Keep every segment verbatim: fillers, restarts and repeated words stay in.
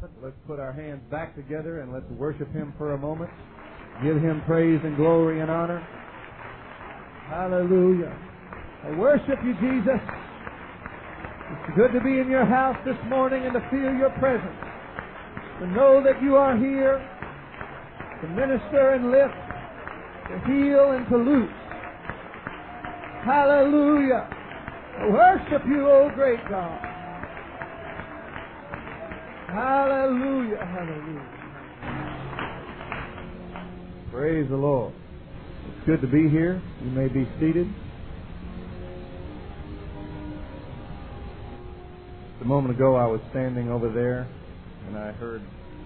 Let's put our hands back together and let's worship Him for a moment. Give Him praise and glory and honor. Hallelujah. I worship you, Jesus. It's good to be in your house this morning and to feel your presence. To know that you are here to minister and lift, to heal and to loose. Hallelujah. I worship you, O great God. Hallelujah. Hallelujah. Praise the Lord. It's good to be here. You may be seated. A moment ago I was standing over there and I heard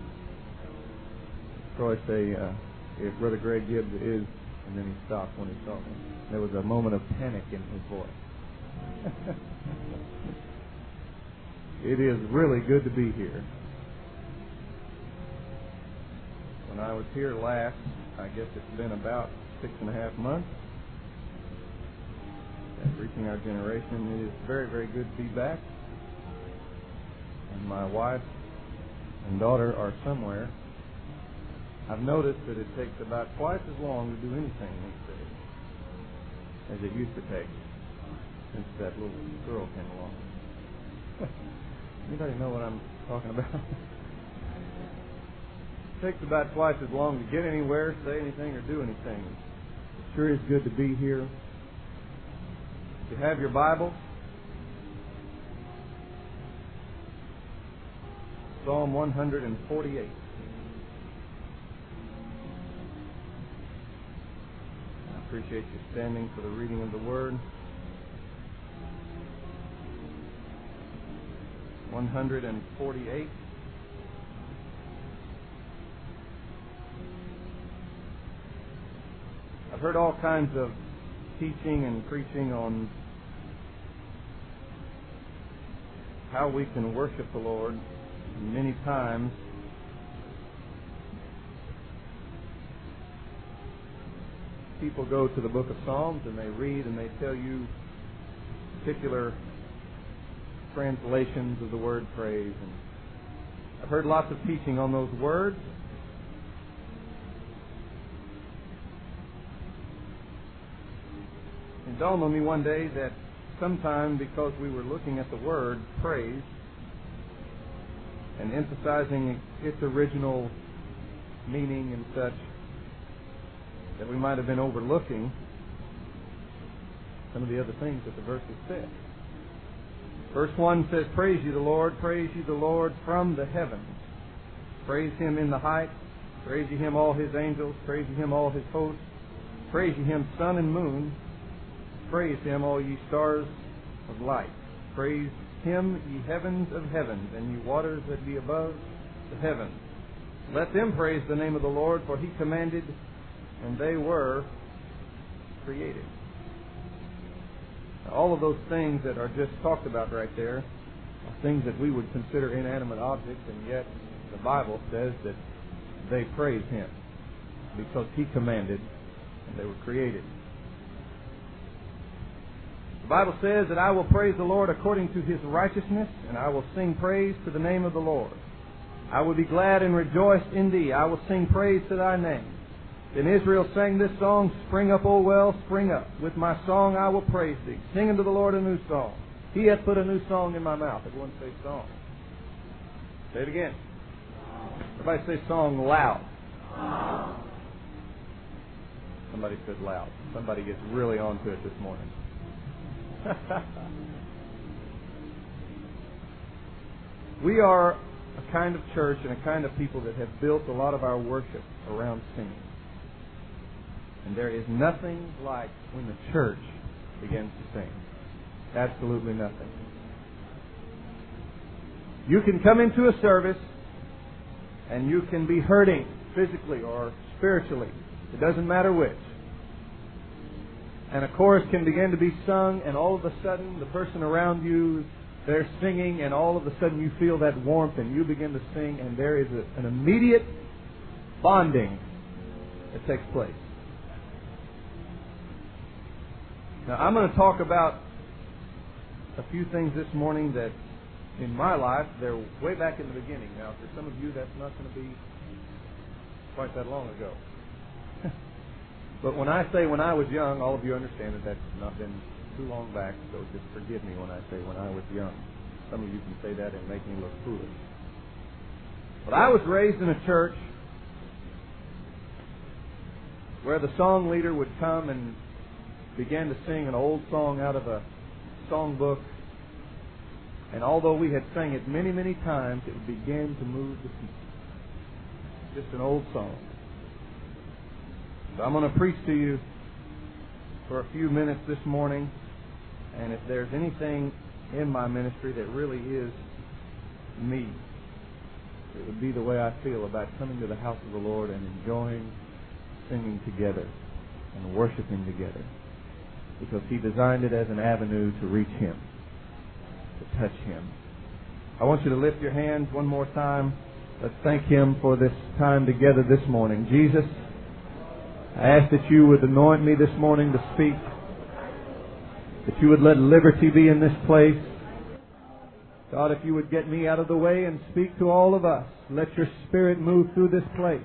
Troy say, uh, if Brother Greg Gibbs is, and then he stopped when he saw me. There was a moment of panic in his voice. It is really good to be here. When I was here last, I guess it's been about six and a half months. And reaching our generation, it is very, very good to be back. And my wife and daughter are somewhere. I've noticed that it takes about twice as long to do anything these days as it used to take since that little girl came along. Anybody know what I'm talking about? It takes about twice as long to get anywhere, say anything, or do anything. It sure is good to be here. If you have your Bible, Psalm one forty-eight. I appreciate you standing for the reading of the Word. one forty-eight. I've heard all kinds of teaching and preaching on how we can worship the Lord. Many times people go to the book of Psalms and they read and they tell you particular translations of the word praise. And I've heard lots of teaching on those words. It dawned on me one day that sometime because we were looking at the word praise and emphasizing its original meaning and such, that we might have been overlooking some of the other things that the verses said. Verse one says, praise ye the Lord, praise ye the Lord from the heavens. Praise Him in the heights, praise ye Him all His angels, praise ye Him all His hosts, praise ye Him sun and moon, praise Him all ye stars of light, praise Him, ye heavens of heavens, and ye waters that be above the heavens. Let them praise the name of the Lord, for He commanded, and they were created. Now, all of those things that are just talked about right there are things that we would consider inanimate objects, and yet the Bible says that they praise Him because He commanded, and they were created. The Bible says that I will praise the Lord according to His righteousness, and I will sing praise to the name of the Lord. I will be glad and rejoice in Thee. I will sing praise to Thy name. Then Israel sang this song, Spring up, O well, spring up. With my song I will praise Thee. Sing unto the Lord a new song. He hath put a new song in my mouth. Everyone say song. Say it again. Everybody say song loud. Somebody said loud. Somebody gets really onto it this morning. We are a kind of church and a kind of people that have built a lot of our worship around singing. And there is nothing like when the church begins to sing. Absolutely nothing. You can come into a service and you can be hurting physically or spiritually. It doesn't matter which. And a chorus can begin to be sung, and all of a sudden the person around you, they're singing, and all of a sudden you feel that warmth and you begin to sing, and there is a, an immediate bonding that takes place. Now I'm going to talk about a few things this morning that in my life, they're way back in the beginning. Now, for some of you, that's not going to be quite that long ago. But when I say when I was young, all of you understand that that's not been too long back, so just forgive me when I say when I was young. Some of you can say that and make me look foolish. But I was raised in a church where the song leader would come and begin to sing an old song out of a songbook. And although we had sang it many, many times, it would begin to move the people. Just an old song. So I'm going to preach to you for a few minutes this morning. And if there's anything in my ministry that really is me, it would be the way I feel about coming to the house of the Lord and enjoying singing together and worshiping together. Because He designed it as an avenue to reach Him, to touch Him. I want you to lift your hands one more time. Let's thank Him for this time together this morning. Jesus, I ask that you would anoint me this morning to speak, that you would let liberty be in this place. God, if you would get me out of the way and speak to all of us, let your Spirit move through this place.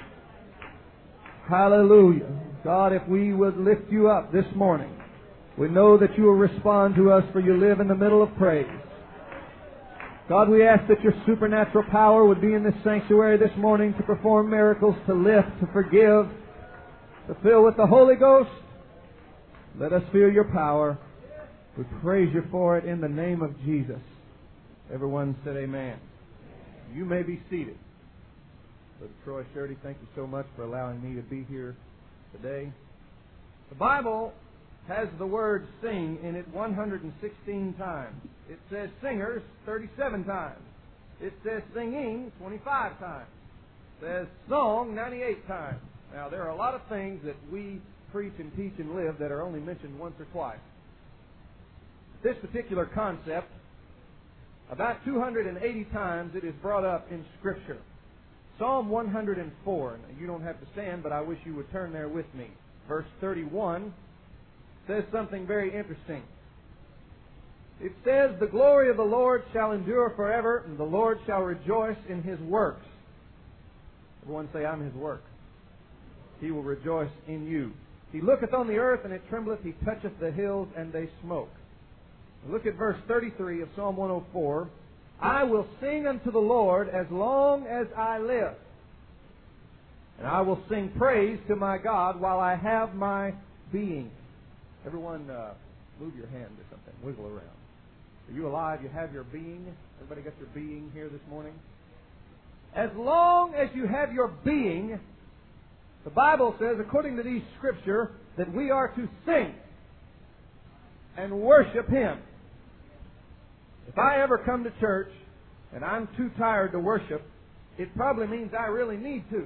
Hallelujah. God, if we would lift you up this morning, we know that you will respond to us, for you live in the middle of praise. God, we ask that your supernatural power would be in this sanctuary this morning to perform miracles, to lift, to forgive, to fill with the Holy Ghost. Let us feel your power. We praise you for it in the name of Jesus. Everyone said amen. You may be seated. Brother Troy Shirley, thank you so much for allowing me to be here today. The Bible has the word sing in it one hundred sixteen times. It says singers thirty-seven times. It says singing twenty-five times. It says song ninety-eight times. Now, there are a lot of things that we preach and teach and live that are only mentioned once or twice. This particular concept, about two hundred eighty times it is brought up in Scripture. Psalm one hundred four. Now, you don't have to stand, but I wish you would turn there with me. Verse thirty-one says something very interesting. It says, the glory of the Lord shall endure forever, and the Lord shall rejoice in His works. Everyone say, I'm His work. He will rejoice in you. He looketh on the earth, and it trembleth. He toucheth the hills, and they smoke. Look at verse thirty-three of Psalm one oh four. I will sing unto the Lord as long as I live, and I will sing praise to my God while I have my being. Everyone, uh, move your hand or something. Wiggle around. Are you alive? You have your being? Everybody got your being here this morning? As long as you have your being, the Bible says, according to these Scripture, that we are to sing and worship Him. If I ever come to church and I'm too tired to worship, it probably means I really need to.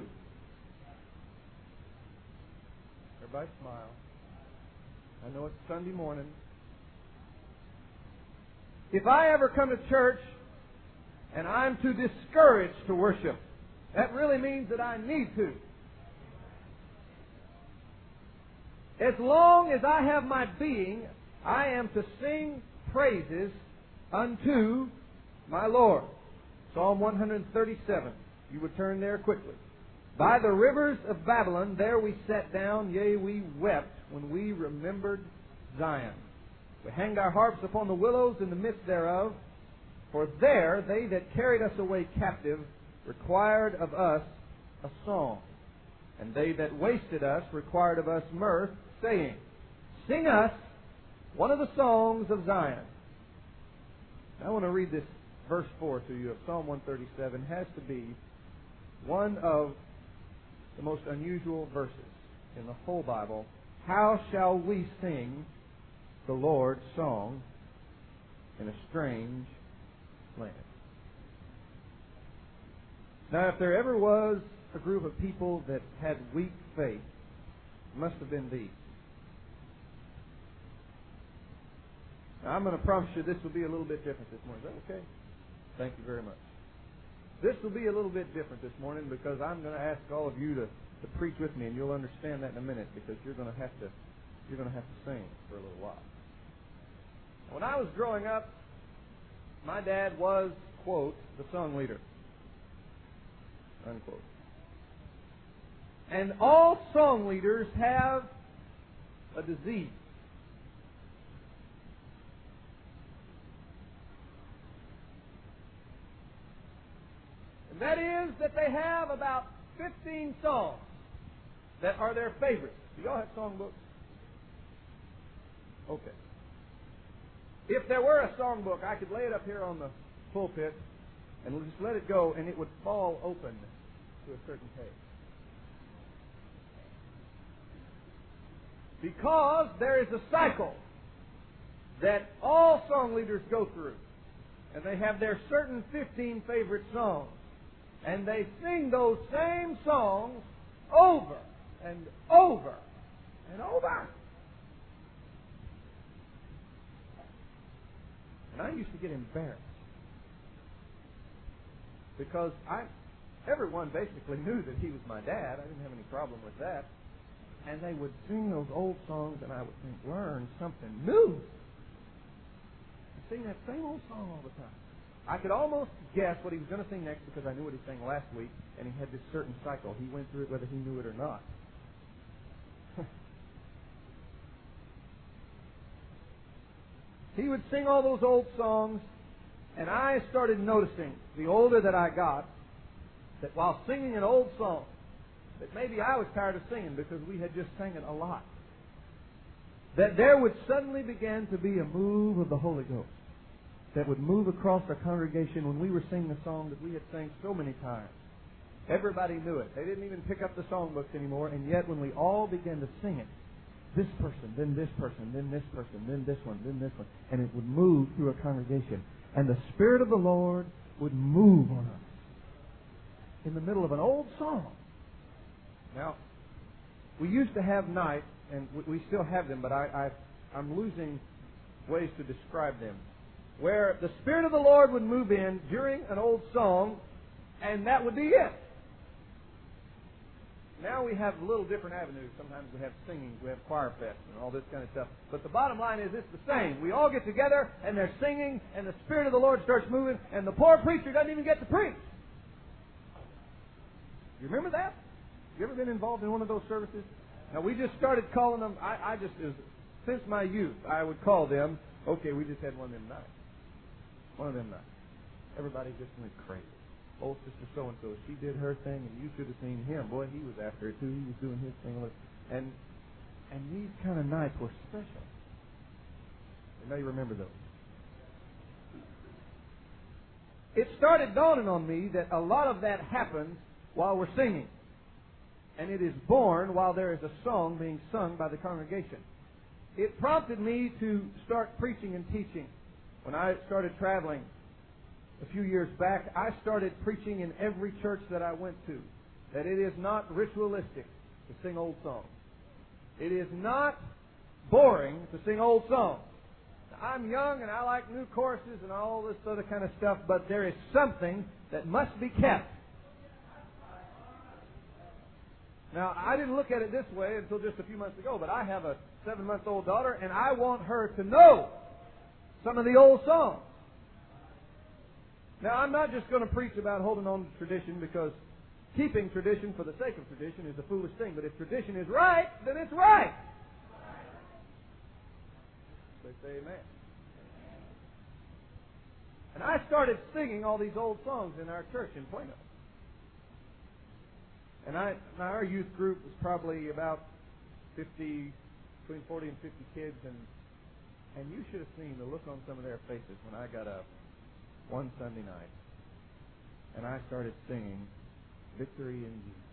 Everybody smile. I know it's Sunday morning. If I ever come to church and I'm too discouraged to worship, that really means that I need to. As long as I have my being, I am to sing praises unto my Lord. Psalm one thirty-seven. You would turn there quickly. By the rivers of Babylon, there we sat down, yea, we wept when we remembered Zion. We hanged our harps upon the willows in the midst thereof, for there they that carried us away captive required of us a song, and they that wasted us required of us mirth, saying, sing us one of the songs of Zion. I want to read this verse four to you of Psalm one thirty-seven. It has to be one of the most unusual verses in the whole Bible. How shall we sing the Lord's song in a strange land? Now, if there ever was a group of people that had weak faith, it must have been these. Now, I'm going to promise you this will be a little bit different this morning. Is that okay? Thank you very much. This will be a little bit different this morning because I'm going to ask all of you to, to preach with me, and you'll understand that in a minute because you're going to have to you're going to have to sing for a little while. When I was growing up, my dad was, quote, the song leader, unquote. And all song leaders have a disease. And that is that they have about fifteen songs that are their favorites. Do y'all have songbooks? Okay. If there were a songbook, I could lay it up here on the pulpit and just let it go, and it would fall open to a certain page. Because there is a cycle that all song leaders go through. And they have their certain fifteen favorite songs. And they sing those same songs over and over and over. And I used to get embarrassed. Because I, everyone basically knew that he was my dad. I didn't have any problem with that. And they would sing those old songs, and I would think, learn something new. And sing that same old song all the time. I could almost guess what he was going to sing next because I knew what he sang last week, and he had this certain cycle. He went through it whether he knew it or not. He would sing all those old songs, and I started noticing, the older that I got, that while singing an old song, that maybe I was tired of singing because we had just sang it a lot, that there would suddenly begin to be a move of the Holy Ghost that would move across our congregation when we were singing a song that we had sang so many times. Everybody knew it. They didn't even pick up the songbooks anymore, and yet when we all began to sing it, this person, then this person, then this person, then this one, then this one, and it would move through a congregation. And the Spirit of the Lord would move on us in the middle of an old song. Now, we used to have nights, and we still have them, but I, I, I'm losing ways to describe them, where the Spirit of the Lord would move in during an old song, and that would be it. Now we have a little different avenues. Sometimes we have singing, we have choir fest, and all this kind of stuff. But the bottom line is it's the same. We all get together, and they're singing, and the Spirit of the Lord starts moving, and the poor preacher doesn't even get to preach. You remember that? You ever been involved in one of those services? Now, we just started calling them, I, I just, since my youth, I would call them, okay, we just had one of them nights. One of them nights. Everybody just went crazy. Old sister so-and-so, she did her thing, and you should have seen him. Boy, he was after it, too. He was doing his thing. And and these kind of nights were special. You may remember those. It started dawning on me that a lot of that happens while we're singing. And it is born while there is a song being sung by the congregation. It prompted me to start preaching and teaching. When I started traveling a few years back, I started preaching in every church that I went to that it is not ritualistic to sing old songs. It is not boring to sing old songs. Now, I'm young and I like new choruses and all this other kind of stuff, but there is something that must be kept. Now, I didn't look at it this way until just a few months ago, but I have a seven-month-old daughter, and I want her to know some of the old songs. Now, I'm not just going to preach about holding on to tradition, because keeping tradition for the sake of tradition is a foolish thing. But if tradition is right, then it's right. They say amen. And I started singing all these old songs in our church in Plano. And I, now our youth group was probably about fifty, between forty and fifty kids, and and you should have seen the look on some of their faces when I got up one Sunday night, and I started singing "Victory in Jesus."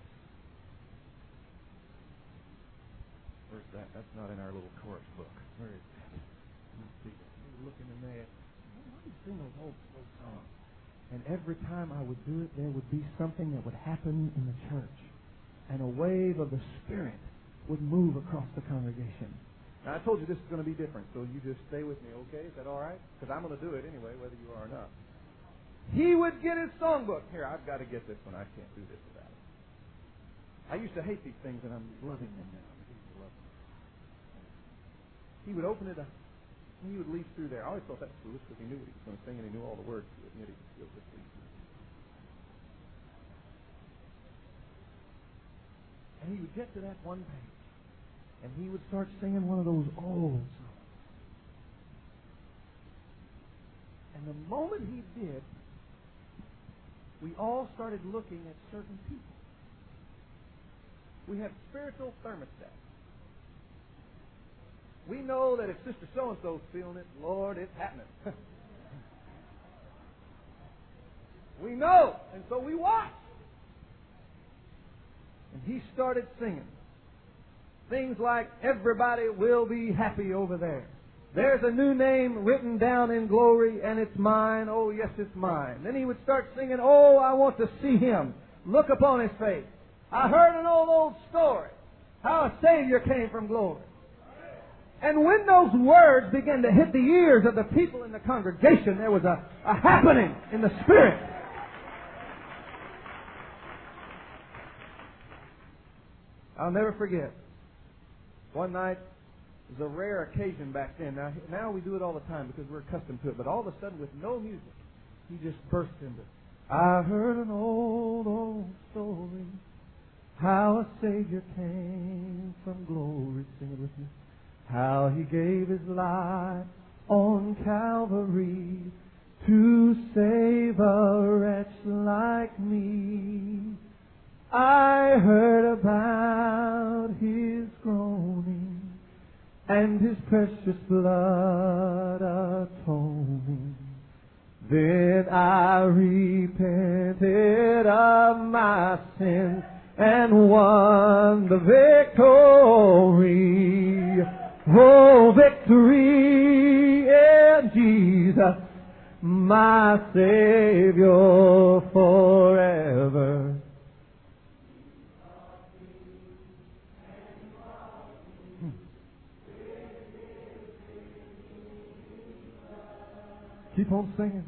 Where's that? That's not in our little chorus book. Where is that? Let's see. You're looking in there. Why do you sing those old, old songs? And every time I would do it, there would be something that would happen in the church, and a wave of the Spirit would move across the congregation. Now, I told you this is going to be different, so you just stay with me, okay? Is that all right? Because I'm going to do it anyway, whether you are or not. He would get his songbook. Here, I've got to get this one. I can't do this without it. I used to hate these things, and I'm loving them now. He would open it up, And he would leaf through there. I always thought that was foolish because he knew what he was going to sing and he knew all the words to it, and yet he would still just leaf through. And he would get to that one page, and he would start singing one of those old songs. And the moment he did, we all started looking at certain people. We have spiritual thermostats. We know that if Sister So-and-so's feeling it, Lord, it's happening. We know, and so we watch. And he started singing things like, everybody will be happy over there. There's a new name written down in glory, and it's mine. Oh, yes, it's mine. Then he would start singing, oh, I want to see him. Look upon his face. I heard an old, old story, how a Savior came from glory. And when those words began to hit the ears of the people in the congregation, there was a, a happening in the Spirit. I'll never forget. One night, it was a rare occasion back then. Now, now we do it all the time because we're accustomed to it. But all of a sudden, with no music, he just burst into it. I heard an old, old story, how a Savior came from glory. Sing it with me. How he gave his life on Calvary to save a wretch like me. I heard about his groaning and his precious blood atoning. Then I repented of my sins and won the victory. Oh, victory in Jesus, my Savior forever. Keep on singing.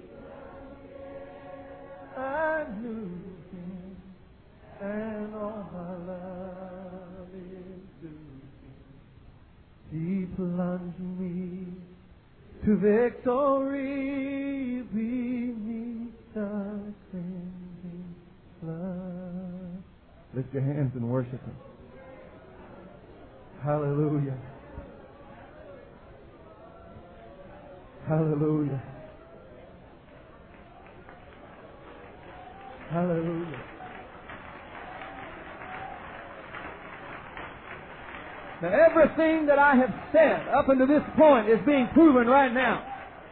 I knew him, and all my love is due. He plunged me to victory beneath the singing flood. Lift your hands and worship him. Hallelujah. Hallelujah. Hallelujah. Now, everything that I have said up until this point is being proven right now.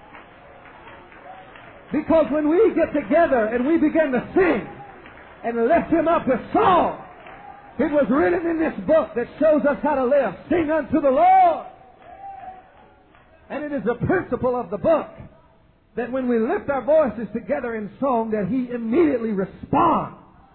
Because when we get together and we begin to sing and lift him up with song, it was written in this book that shows us how to live. Sing unto the Lord. And it is a principle of the book that when we lift our voices together in song, that he immediately responds.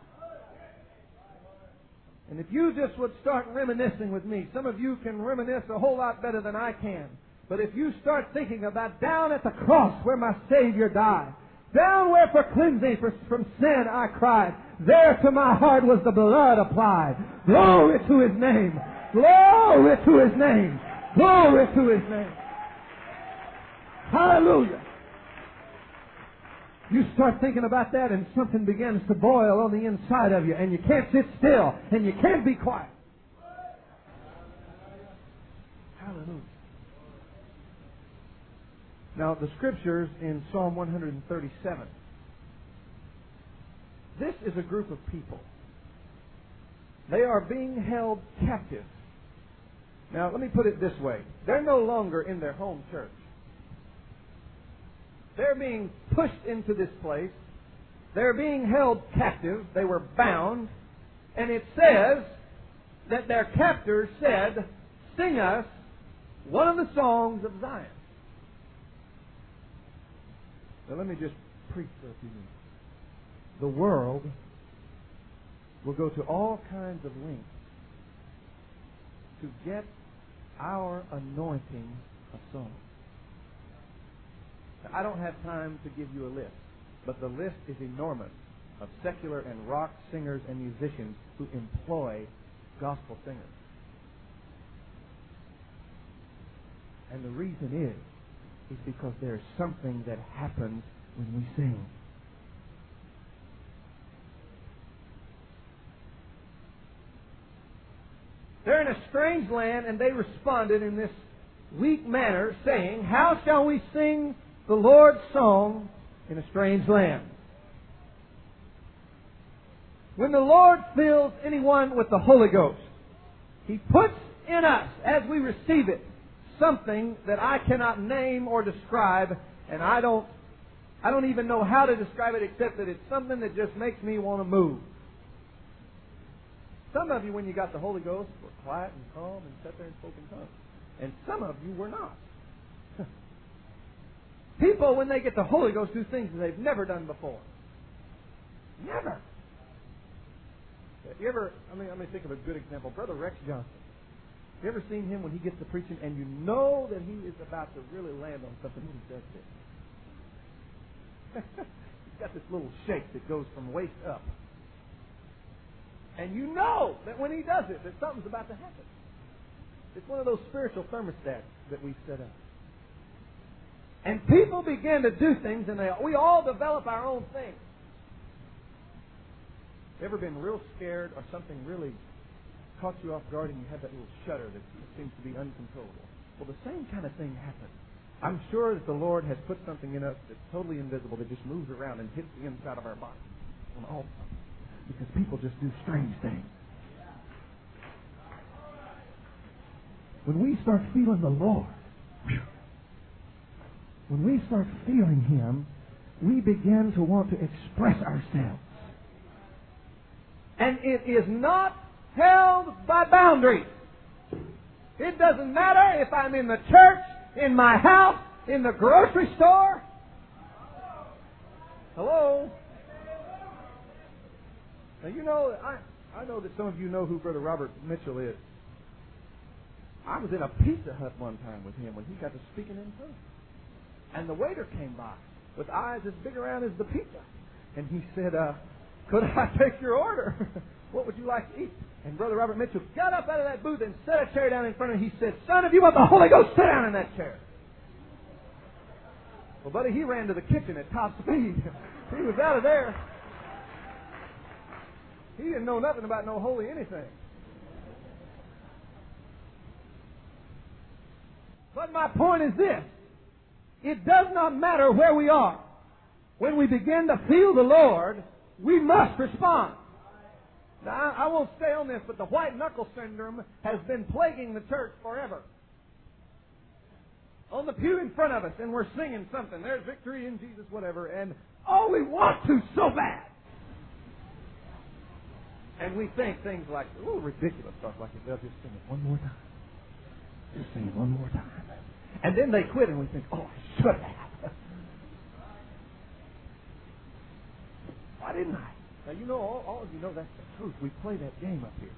And if you just would start reminiscing with me, some of you can reminisce a whole lot better than I can. But if you start thinking about down at the cross where my Savior died, down where for cleansing from sin I cried, there to my heart was the blood applied. Glory to his name. Glory to his name. Glory to his name. Hallelujah. You start thinking about that and something begins to boil on the inside of you and you can't sit still and you can't be quiet. Hallelujah. Now the scriptures in Psalm one thirty-seven. This is a group of people. They are being held captive. Now let me put it this way. They're no longer in their home church. They're being pushed into this place. They're being held captive. They were bound. And it says that their captors said, sing us one of the songs of Zion. Now let me just preach for a few minutes. The world will go to all kinds of lengths to get our anointing a song. I don't have time to give you a list, but the list is enormous of secular and rock singers and musicians who employ gospel singers. And the reason is, is because there's something that happens when we sing. They're in a strange land, and they responded in this weak manner, saying, "How shall we sing the Lord's song in a strange land?" When the Lord fills anyone with the Holy Ghost, He puts in us, as we receive it, something that I cannot name or describe, and I don't, I don't even know how to describe it except that it's something that just makes me want to move. Some of you, when you got the Holy Ghost, were quiet and calm and sat there and spoke in tongues. And some of you were not. People, when they get the Holy Ghost, do things that they've never done before. Never. You ever, I mean, let me think of a good example. Brother Rex Johnson. You ever seen him when he gets to preaching and you know that he is about to really land on something when he does this? He's got this little shake that goes from waist up. And you know that when he does it, that something's about to happen. It's one of those spiritual thermostats that we set up. And people begin to do things, and they, we all develop our own things. Ever been real scared or something really caught you off guard and you had that little shudder that seems to be uncontrollable? Well, the same kind of thing happens. I'm sure that the Lord has put something in us that's totally invisible that just moves around and hits the inside of our body. On all Because people just do strange things. When we start feeling the Lord, when we start feeling Him, we begin to want to express ourselves. And it is not held by boundaries. It doesn't matter if I'm in the church, in my house, in the grocery store. Hello? Now, you know, I, I know that some of you know who Brother Robert Mitchell is. I was in a Pizza Hut one time with him when he got to speaking in tongues. And the waiter came by with eyes as big around as the pizza. And he said, uh, could I take your order? What would you like to eat? And Brother Robert Mitchell got up out of that booth and set a chair down in front of him. He said, "Son, if you want the Holy Ghost, sit down in that chair." Well, buddy, he ran to the kitchen at top speed. He was out of there. He didn't know nothing about no holy anything. But my point is this. It does not matter where we are. When we begin to feel the Lord, we must respond. Now, I won't stay on this, but the white knuckle syndrome has been plaguing the church forever. On the pew in front of us, and we're singing something. There's victory in Jesus, whatever. And, oh, we want to so bad. And we think things like, oh, ridiculous stuff like, they'll just sing it one more time. Just sing it one more time. And then they quit, and we think, oh, I should have. Why didn't I? Now, you know, all, all of you know that's the truth. We play that game up here.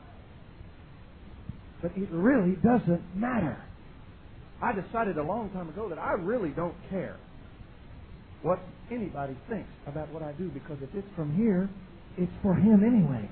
But it really doesn't matter. I decided a long time ago that I really don't care what anybody thinks about what I do, because if it's from here, it's for Him anyway.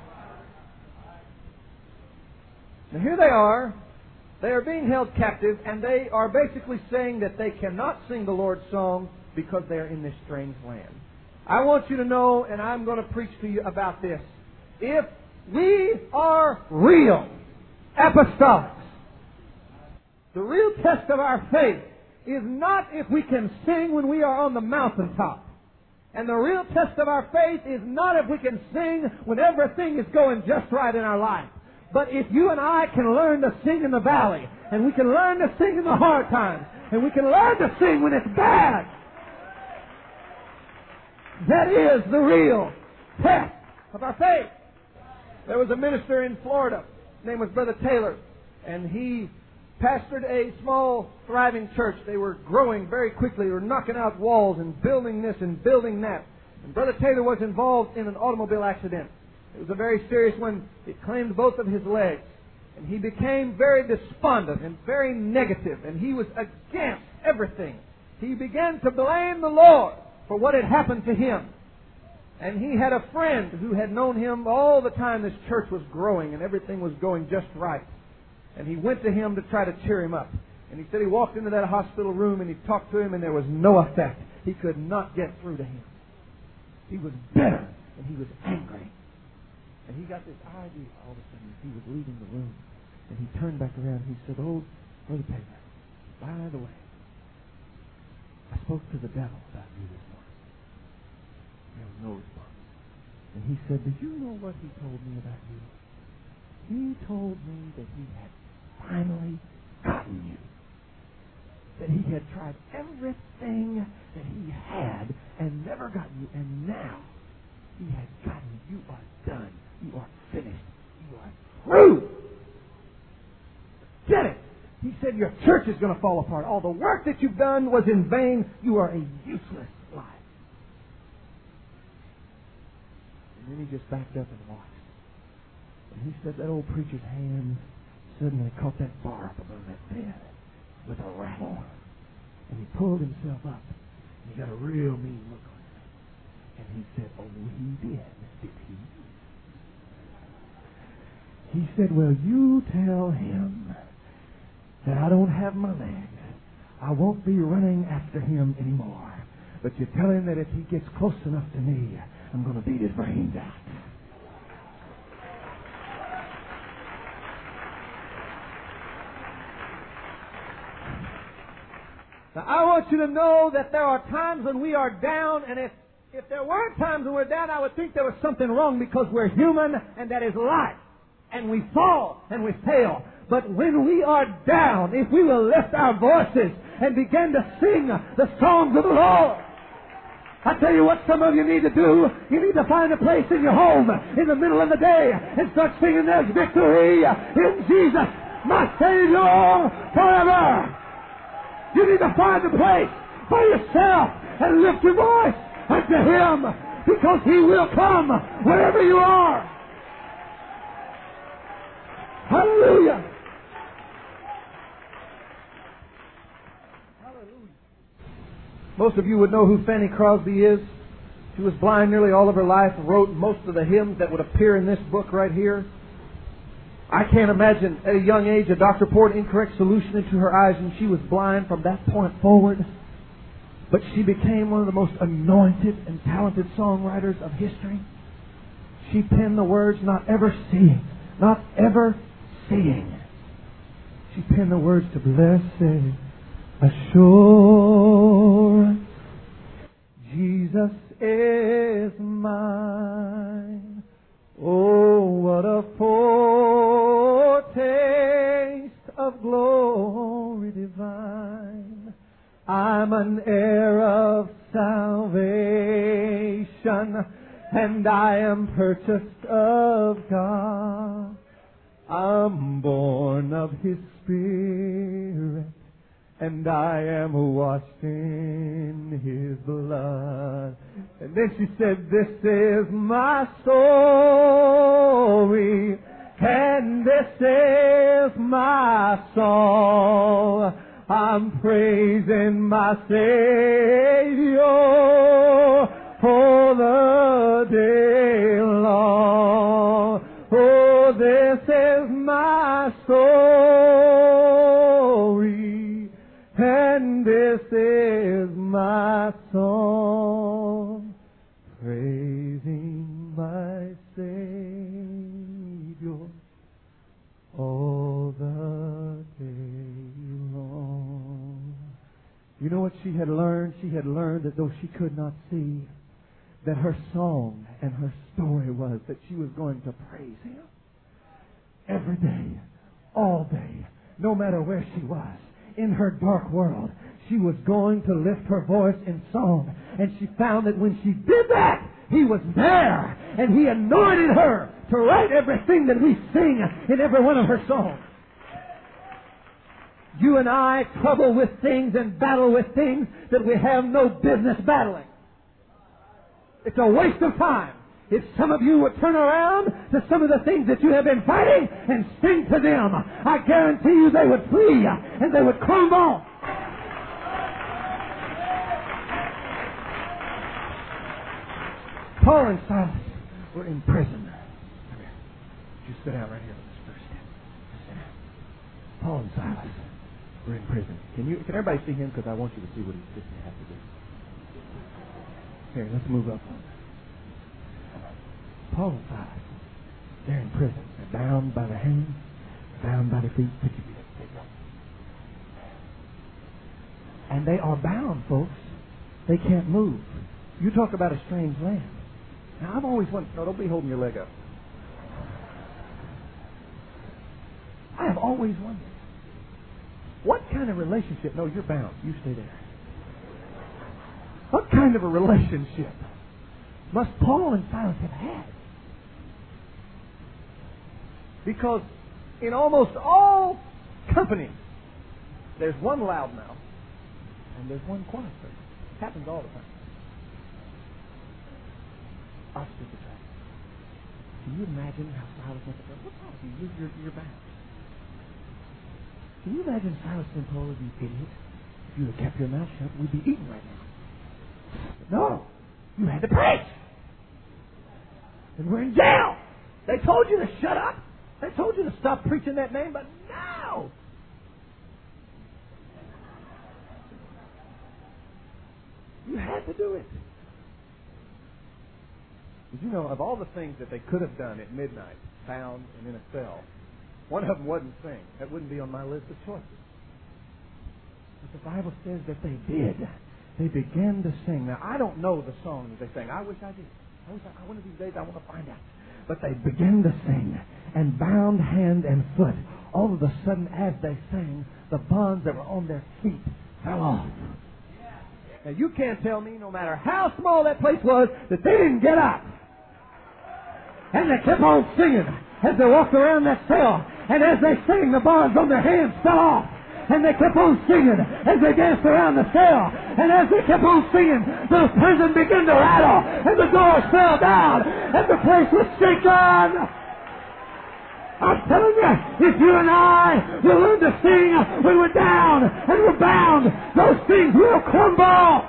Now, here they are. They are being held captive, and they are basically saying that they cannot sing the Lord's song because they are in this strange land. I want you to know, and I'm going to preach to you about this. If we are real apostolics, the real test of our faith is not if we can sing when we are on the mountaintop. And the real test of our faith is not if we can sing when everything is going just right in our life. But if you and I can learn to sing in the valley, and we can learn to sing in the hard times, and we can learn to sing when it's bad, that is the real test of our faith. There was a minister in Florida. His name was Brother Taylor. And he pastored a small, thriving church. They were growing very quickly. They were knocking out walls and building this and building that. And Brother Taylor was involved in an automobile accident. It was a very serious one. It claimed both of his legs. And he became very despondent and very negative. And he was against everything. He began to blame the Lord for what had happened to him. And he had a friend who had known him all the time this church was growing and everything was going just right. And he went to him to try to cheer him up. And he said he walked into that hospital room and he talked to him and there was no effect. He could not get through to him. He was bitter and he was angry. And he got this idea all of a sudden as he was leaving the room. And he turned back around and he said, "Oh, Brother Taylor, by the way, I spoke to the devil about you this morning." There was no response. And he said, "Do you know what he told me about you? He told me that he had finally gotten you. That he had tried everything that he had and never gotten you. And now he has gotten you. You are done. You are finished. You are through. Get it." He said, "Your church is going to fall apart. All the work that you've done was in vain. You are a useless life." And then he just backed up and watched. And he said that old preacher's hand suddenly caught that bar up above that bed with a rattle. And he pulled himself up. And he got a real mean look on him. And he said, "Oh, he did, did he?" He said, "Well, you tell him that I don't have my legs. I won't be running after him anymore. But you tell him that if he gets close enough to me, I'm going to beat his brains out." Now, I want you to know that there are times when we are down, and if, if there weren't times when we're down, I would think there was something wrong because we're human, and that is life. And we fall, and we fail. But when we are down, if we will lift our voices and begin to sing the songs of the Lord, I tell you what some of you need to do. You need to find a place in your home in the middle of the day and start singing "There's victory in Jesus, my Savior forever." You need to find a place by yourself and lift your voice unto Him, because He will come wherever you are. Hallelujah. Hallelujah. Most of you would know who Fanny Crosby is. She was blind nearly all of her life and wrote most of the hymns that would appear in this book right here. I can't imagine at a young age a doctor poured incorrect solution into her eyes and she was blind from that point forward. But she became one of the most anointed and talented songwriters of history. She penned the words, "Not ever seeing, not ever seeing." She penned the words to "Blessed Assurance, Jesus is mine. Oh, what a foretaste of glory divine. I'm an heir of salvation, and I am purchased of God. I'm born of His Spirit, and I am washed in His blood." And then she said, "This is my story, and this is my song. I'm praising my Savior all the day long. Oh, this is my story, and this is my song, praising my Savior all the day long." You know what she had learned? She had learned that though she could not see, that her song and her story was that she was going to praise Him every day, all day, no matter where she was. In her dark world, she was going to lift her voice in song. And she found that when she did that, He was there. And He anointed her to write everything that we sing in every one of her songs. You and I trouble with things and battle with things that we have no business battling. It's a waste of time. If some of you would turn around to some of the things that you have been fighting and sing to them, I guarantee you they would flee and they would crumble. Paul and Silas were in prison. Come here. You sit down right here on this first step. Sit down. Paul and Silas We're in prison. Can you? Can everybody see him? Because I want you to see what he's going to have to do. Here, let's move up. Paul and Silas, they're in prison. They're bound by the hands, bound by the feet. Put your feet up. There you go. And they are bound, folks. They can't move. You talk about a strange land. Now, I've always wondered. No, don't be holding your leg up. I have always wondered. What kind of relationship? No, you're bound. You stay there. What kind of a relationship must Paul and Silas have had? Because in almost all companies, there's one loudmouth and there's one quiet person. It happens all the time. Opposite attract. Can you imagine how Silas went to Paul? What's wrong with you? You're, you're bound. Can you imagine Silas and Paul, you idiot? If you had kept your mouth shut, we'd be eating right now. But no, you had to preach. And we're in jail. They told you to shut up. They told you to stop preaching that name, but no. You had to do it. Did you know, of all the things that they could have done at midnight, bound and in a cell, one of them wasn't sing. That wouldn't be on my list of choices. But the Bible says that they did. They began to sing. Now, I don't know the songs they sang. I wish I did. I wish I, one of these days I want to find out. But they began to sing, and bound hand and foot. All of a sudden, as they sang, the bonds that were on their feet fell off. Now, you can't tell me, no matter how small that place was, that they didn't get up. And they kept on singing as they walked around that cell. And as they sang, the bonds on their hands fell off. And they kept on singing as they danced around the cell. And as they kept on singing, the prison began to rattle. And the doors fell down. And the place was shaken. I'm telling you, if you and I will learn to sing when we're down and we're bound, those things will crumble.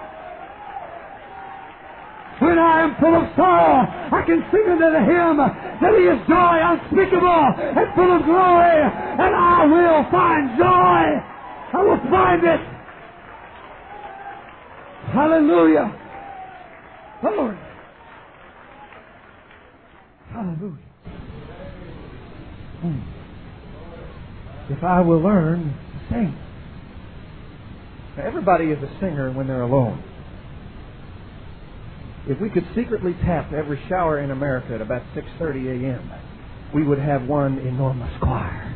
When I am full of sorrow, I can sing unto Him that He is joy unspeakable and full of glory, and I will find joy. I will find it. Hallelujah. Glory. Hallelujah. Hmm. If I will learn to sing. Now, everybody is a singer when they're alone. If we could secretly tap every shower in America at about six thirty a.m., we would have one enormous choir.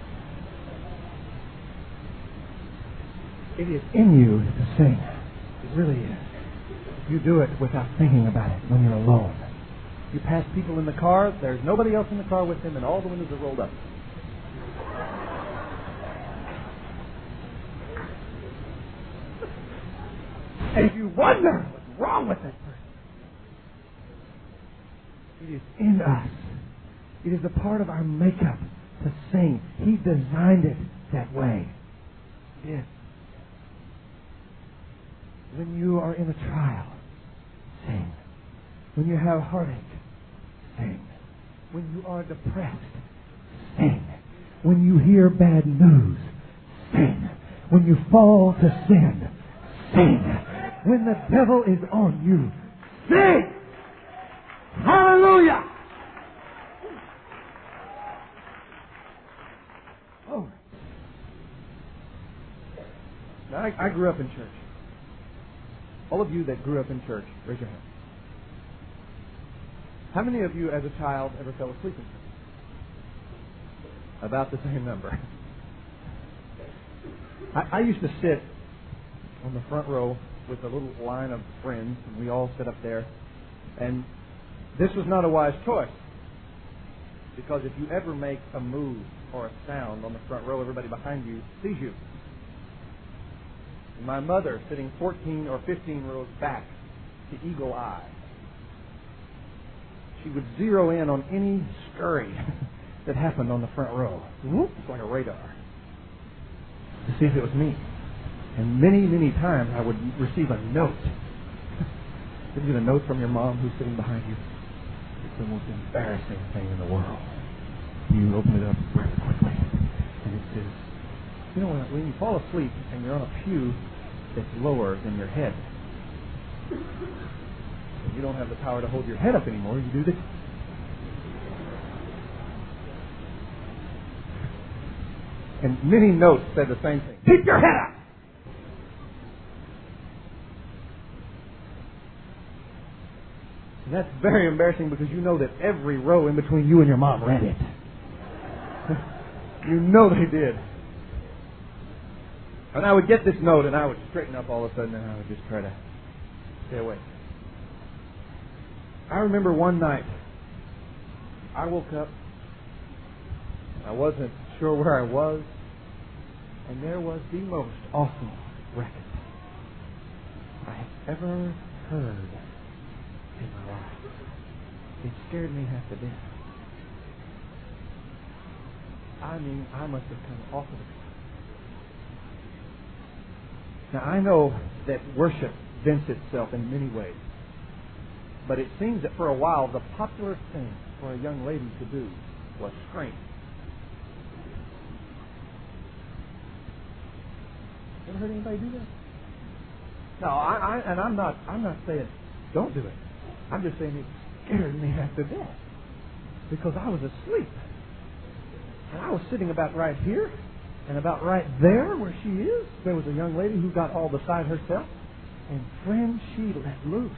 It is in you to sing. It really is. You do it without thinking about it when you're alone. You pass people in the car, there's nobody else in the car with them, and all the windows are rolled up. And you wonder what's wrong with that person. It is in us. It is a part of our makeup to sing. He designed it that way. Yes. When you are in a trial, sing. When you have heartache, sing. When you are depressed, sing. When you hear bad news, sing. When you fall to sin, sing. When the devil is on you, sing. Hallelujah! Oh. Now, I, I grew up in church. All of you that grew up in church, raise your hand. How many of you as a child ever fell asleep in church? About the same number. I, I used to sit on the front row with a little line of friends, and we all sit up there. And this was not a wise choice, because if you ever make a move or a sound on the front row, everybody behind you sees you. And my mother, sitting fourteen or fifteen rows back to eagle eye, she would zero in on any scurry that happened on the front row. Whoop, it's like a radar, to see if it was me. And many, many times I would receive a note. Did you get a note from your mom who's sitting behind you? It's the most embarrassing thing in the world. You open it up very quickly, and it says, You know, when, when you fall asleep and you're on a pew that's lower than your head, and you don't have the power to hold your head up anymore, you do this. And many notes said the same thing. Keep your head up! And that's very embarrassing because you know that every row in between you and your mom read it. You know they did. And I would get this note and I would straighten up all of a sudden and I would just try to stay awake. I remember one night I woke up. I wasn't sure where I was. And there was the most awesome record I have ever heard in my life. It scared me half to death. I mean, I must have come off of it. Now, I know that worship vents itself in many ways. But it seems that for a while, the popular thing for a young lady to do was scream. Ever heard anybody do that? No, I, I and I'm not I'm not saying don't do it. I'm just saying it scared me half to death. Because I was asleep. And I was sitting about right here and about right there where she is. There was a young lady who got all beside herself. And friend, she let loose.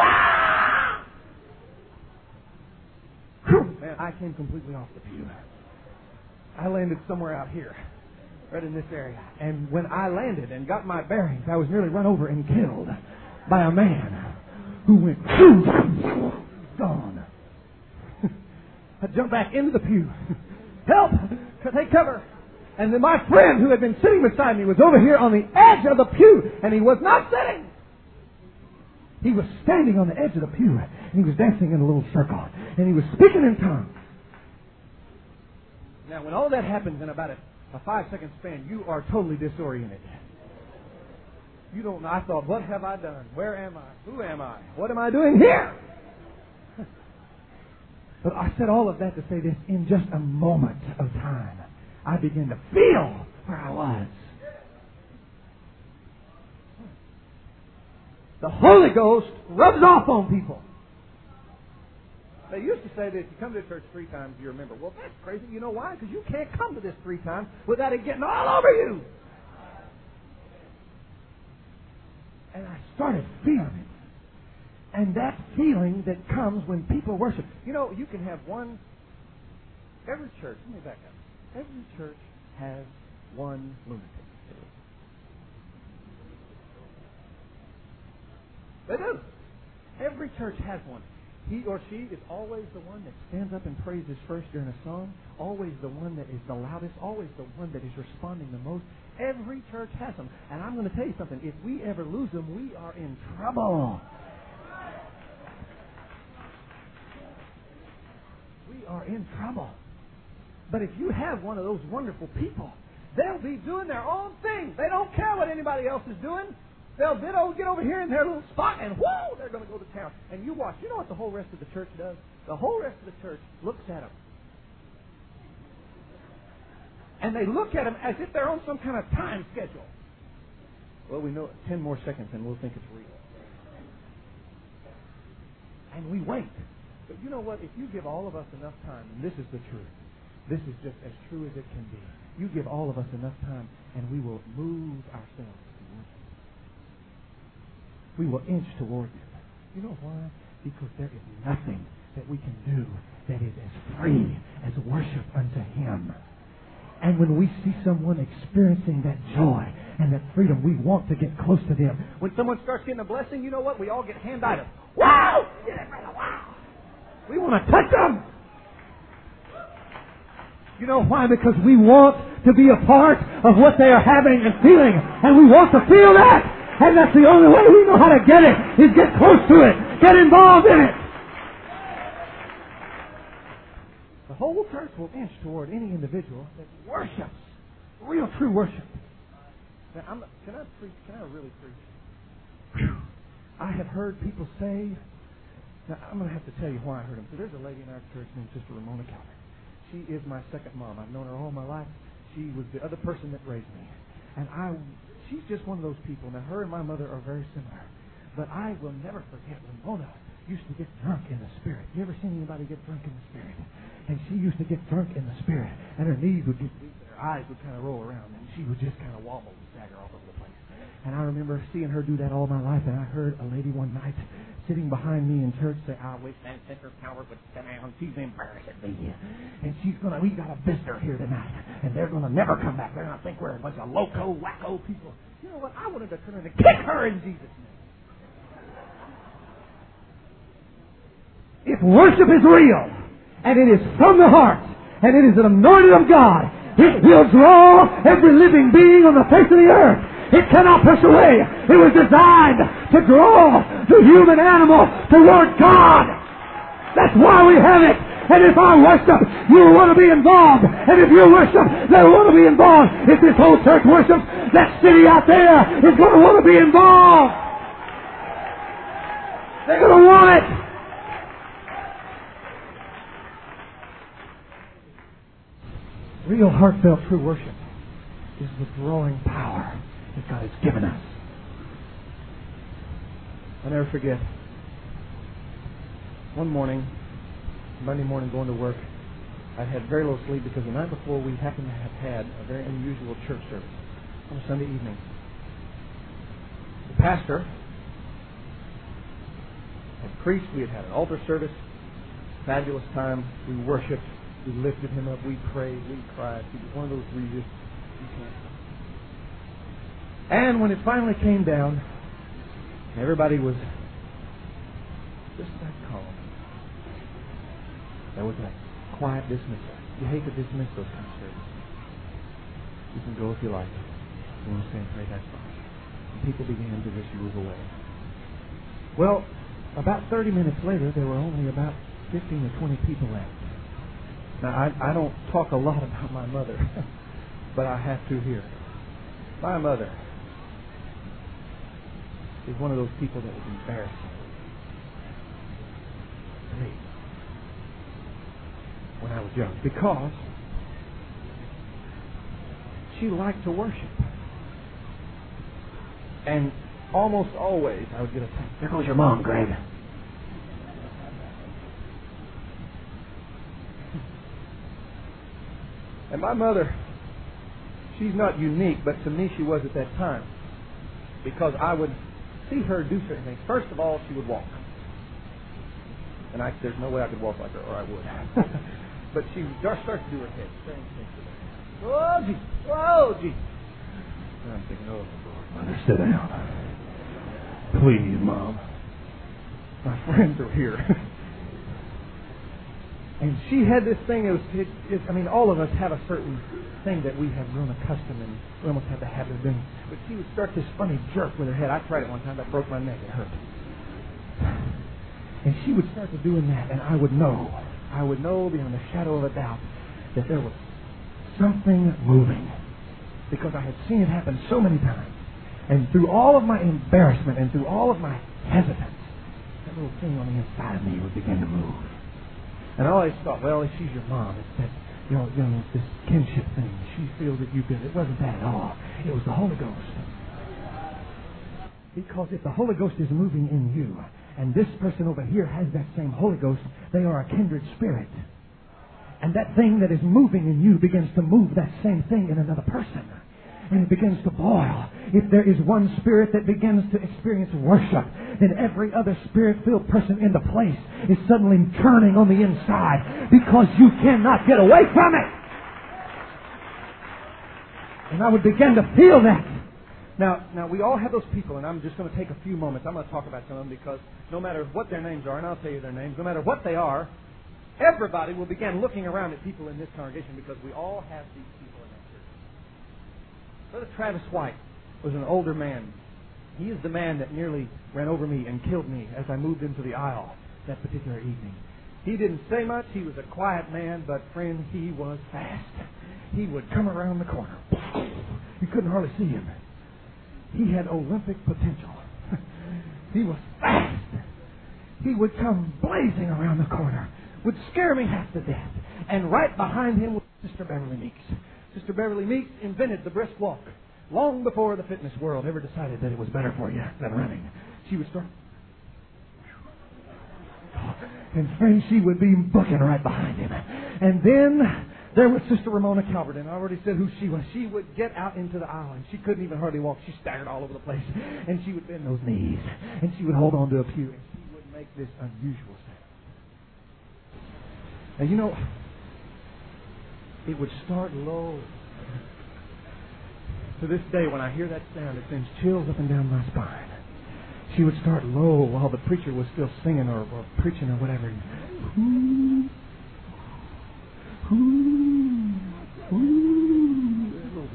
Man, I came completely off the pew. I landed somewhere out here. Right in this area. And when I landed and got my bearings, I was nearly run over and killed by a man who went gone. I jumped back into the pew. Help! Take cover! And then my friend who had been sitting beside me was over here on the edge of the pew, and he was not sitting. He was standing on the edge of the pew, and he was dancing in a little circle, and he was speaking in tongues. Now, when all that happens in about a A five-second span, you are totally disoriented. You don't know. I thought, what have I done? Where am I? Who am I? What am I doing here? But I said all of that to say this. In just a moment of time, I began to feel where I was. The Holy Ghost rubs off on people. They used to say that if you come to church three times, you remember. Well, that's crazy. You know why? Because you can't come to this three times without it getting all over you. And I started feeling it. And that feeling that comes when people worship. You know, you can have one... Every church... Let me back up. Every church has one lunatic. They do. Every church has one. He or she is always the one that stands up and praises first during a song, always the one that is the loudest, always the one that is responding the most. Every church has them. And I'm going to tell you something. If we ever lose them, we are in trouble. We are in trouble. But if you have one of those wonderful people, they'll be doing their own thing. They don't care what anybody else is doing. They'll get over here in their little spot and whoa, they're going to go to town. And you watch. You know what the whole rest of the church does? The whole rest of the church looks at them. And they look at them as if they're on some kind of time schedule. Well, we know ten more seconds and we'll think it's real. And we wait. But you know what? If you give all of us enough time, and this is the truth, this is just as true as it can be. You give all of us enough time and we will move ourselves. We will inch toward them. You know why? Because there is nothing that we can do that is as free as worship unto Him. And when we see someone experiencing that joy and that freedom, we want to get close to them. When someone starts getting a blessing, you know what? We all get hand items. Wow! Get it, brother, wow! We want to touch them. You know why? Because we want to be a part of what they are having and feeling. And we want to feel that. And that's the only way we know how to get it, is get close to it, get involved in it. The whole church will inch toward any individual that worships, real true worship. Now, I'm, can I preach? Can I really preach? Whew. I have heard people say, now I'm going to have to tell you why I heard them. So there's a lady in our church named Sister Ramona Calvert. She is my second mom. I've known her all my life. she was the other person that raised me. And I, she's just one of those people. Now, her and my mother are very similar. But I will never forget when Mona used to get drunk in the Spirit. You ever seen anybody get drunk in the Spirit? And she used to get drunk in the Spirit. And her knees would get weak, and her eyes would kind of roll around. And she would just kind of wobble and stagger all over the place. And I remember seeing her do that all my life. And I heard a lady one night sitting behind me in church say, I wish that Sister Calvert would sit down. She's embarrassing me. And she's going to, we got a visitor here tonight. And they're going to never come back. They're going to think we're a bunch of loco, wacko people. You know what? I wanted to turn around and kick her in Jesus' name. If worship is real, and it is from the heart, and it is an anointing of God, it will draw every living being on the face of the earth. It cannot push away. It was designed to draw the human animal toward God. That's why we have it. And if I worship, you want to be involved. And if you worship, they want to be involved. If this whole church worships, that city out there is going to want to be involved. They're going to want it. Real heartfelt true worship is the drawing power that God has given us. I'll never forget one morning, Monday morning going to work, I had very little sleep because the night before we happened to have had a very unusual church service on a Sunday evening. The pastor had preached, we had had an altar service, fabulous time, we worshiped. We lifted him up. We prayed. We cried. He was one of those where you just, you can't. And when it finally came down, everybody was just that calm. There was that quiet dismissal. You hate to dismiss those kind of services. You can go if you like. You want to stay and pray, that's fine. And people began to just move away. Well, about thirty minutes later, there were only about fifteen or twenty people left. Now, I, I don't talk a lot about my mother, but I have to here. My mother is one of those people that was embarrassing to me when I was young, because she liked to worship. And almost always I would get a text, there goes your mom, Greg. And my mother, she's not unique, but to me she was at that time. Because I would see her do certain things. First of all, she would walk. And I, there's no way I could walk like her, or I would. But she would start to do her head. Strange things to her. Oh, Jesus. Oh, Jesus. And I'm thinking, oh, Lord. Mother, sit down. Please, Mom. My friends are here. And she had this thing, it was, it, it, I mean, all of us have a certain thing that we have grown accustomed and we almost have the habit of doing. But she would start this funny jerk with her head. I tried it one time, that broke my neck, it hurt. And she would start to doing that, and I would know, I would know beyond a shadow of a doubt that there was something moving. Because I had seen it happen so many times. And through all of my embarrassment and through all of my hesitance, that little thing on the inside of me would begin to move. And I always thought, well, if she's your mom, it's that, you know, you know, it's this kinship thing. She feels that you've been. It wasn't that at all. It was the Holy Ghost. Because if the Holy Ghost is moving in you, and this person over here has that same Holy Ghost, they are a kindred spirit. And that thing that is moving in you begins to move that same thing in another person. And it begins to boil. If there is one spirit that begins to experience worship, then every other spirit-filled person in the place is suddenly turning on the inside because you cannot get away from it. And I would begin to feel that. Now, now we all have those people, and I'm just going to take a few moments. I'm going to talk about some of them because no matter what their names are, and I'll tell you their names, no matter what they are, everybody will begin looking around at people in this congregation because we all have these people in our church. Brother Travis White was an older man. He is the man that nearly ran over me and killed me as I moved into the aisle that particular evening. He didn't say much. He was a quiet man, but friend, he was fast. He would come around the corner. You couldn't hardly see him. He had Olympic potential. He was fast. He would come blazing around the corner, would scare me half to death. And right behind him was Sister Beverly Meeks. Sister Beverly Meeks invented the brisk walk long before the fitness world ever decided that it was better for you than running. She would start... And friends, she would be booking right behind him. And then there was Sister Ramona Calvert, and I already said who she was. She would get out into the aisle, and she couldn't even hardly walk. She staggered all over the place. And she would bend those knees, and she would hold on to a pew, and she would make this unusual sound. And you know, it would start low. To this day, when I hear that sound, it sends chills up and down my spine. She would start low while the preacher was still singing or, or preaching or whatever. Ooh, ooh, ooh.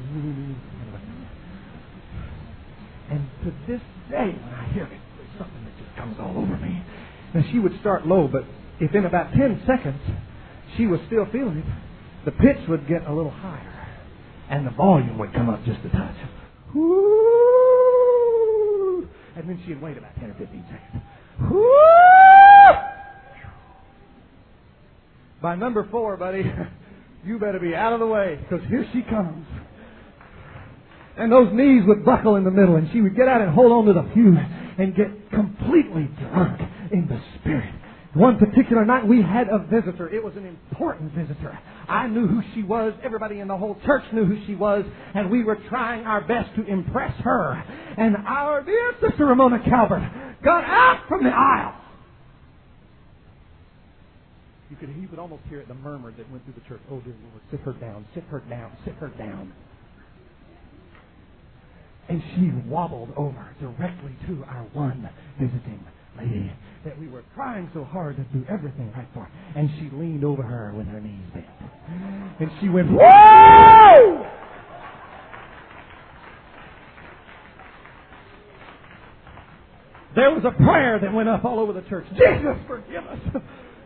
And to this day, when I hear it, there's something that just comes all over me. And she would start low, but if in about ten seconds she was still feeling it, the pitch would get a little higher, and the volume would come up just a touch. Ooh. And then she'd wait about ten or fifteen seconds. Woo! By number four, buddy, you better be out of the way, because here she comes. And those knees would buckle in the middle, and she would get out and hold on to the pew and get completely drunk in the Spirit. One particular night we had a visitor. It was an important visitor. I knew who she was. Everybody in the whole church knew who she was. And we were trying our best to impress her. And our dear Sister Ramona Calvert got out from the aisle. You could, you could almost hear it, the murmur that went through the church. Oh, dear Lord, sit her down, sit her down, sit her down. And she wobbled over directly to our one visiting lady that we were trying so hard to do everything right for. And she leaned over her with her knees bent. And she went, whoa! There was a prayer that went up all over the church. Jesus, forgive us.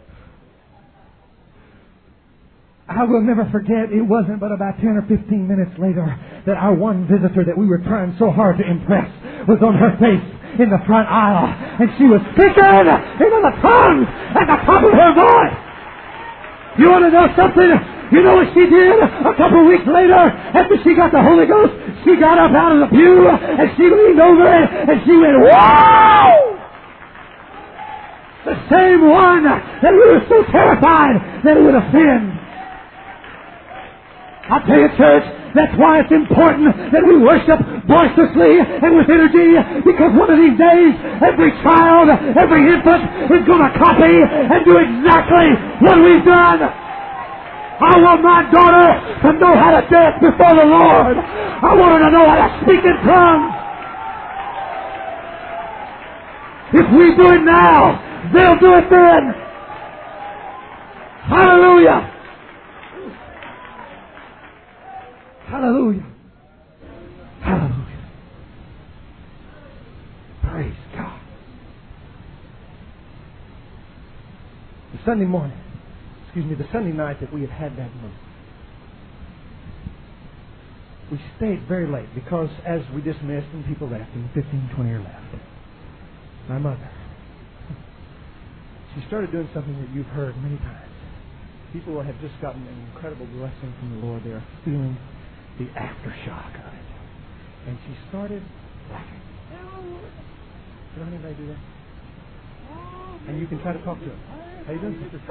I will never forget, it wasn't but about ten or fifteen minutes later that our one visitor that we were trying so hard to impress was on her face in the front aisle. And she was speaking into the tongues at the top of her voice. You want to know something? You know what she did a couple of weeks later after she got the Holy Ghost? She got up out of the pew and she leaned over it and she went, whoa! The same one that we were so terrified that it would offend. I'll tell you, church, that's why it's important that we worship boisterously and with energy, because one of these days, every child, every infant is going to copy and do exactly what we've done. I want my daughter to know how to dance before the Lord. I want her to know how to speak in tongues. If we do it now, they'll do it then. Hallelujah. Hallelujah. Hallelujah. Praise God. The Sunday morning, excuse me, the Sunday night that we had had that month, we stayed very late because as we dismissed and people left, and fifteen, twenty are left, my mother, she started doing something that you've heard many times. People have just gotten an incredible blessing from the Lord. They are feeling the aftershock of it. And she started laughing. Did anybody do that? And you can try to talk to them. How you doing, sister?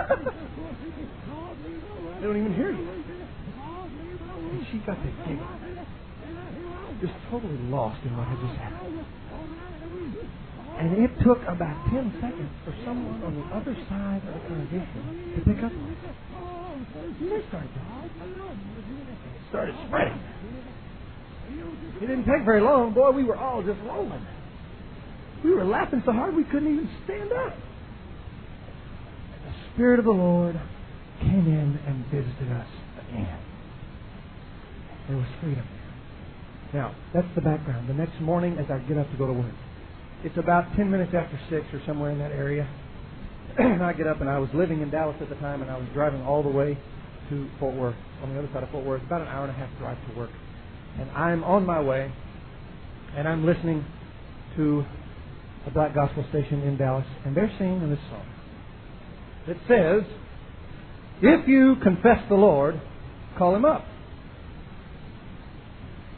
They don't even hear you. And she got the giggle. Just totally lost in what had just happened. And it took about ten seconds for someone on the other side of the congregation to pick up on it. And they started doing it. It started spreading. It didn't take very long. Boy, we were all just rolling. We were laughing so hard we couldn't even stand up. The Spirit of the Lord came in and visited us again. There was freedom there. Now, that's the background. The next morning as I get up to go to work, it's about ten minutes after six or somewhere in that area. And I get up, and I was living in Dallas at the time, and I was driving all the way to Fort Worth, on the other side of Fort Worth, about an hour and a half drive to work. And I'm on my way, and I'm listening to a black gospel station in Dallas, and they're singing this song that says, if you confess the Lord, call him up.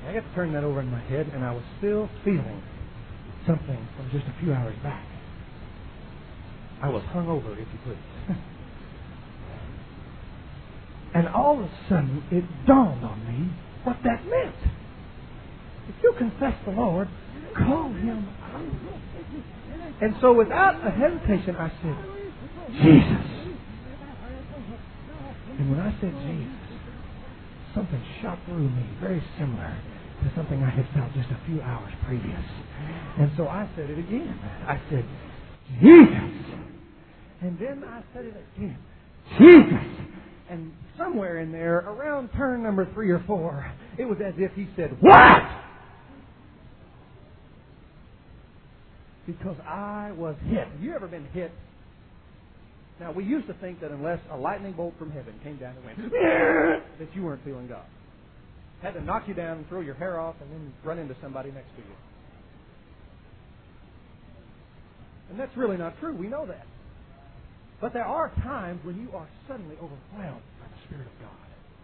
I got to turn that over in my head, and I was still feeling something from just a few hours back. I was hungover, if you please. And all of a sudden, it dawned on me what that meant. If you confess the Lord, call Him out. And so without a hesitation, I said, Jesus. And when I said Jesus, something shot through me very similar to something I had felt just a few hours previous. And so I said it again. I said, Jesus. And then I said it again. Jesus. And somewhere in there, around turn number three or four, it was as if he said, what? Because I was hit. Have you ever been hit? Now, we used to think that unless a lightning bolt from heaven came down and went, that you weren't feeling God. Had to knock you down and throw your hair off and then run into somebody next to you. And that's really not true. We know that. But there are times when you are suddenly overwhelmed by the Spirit of God.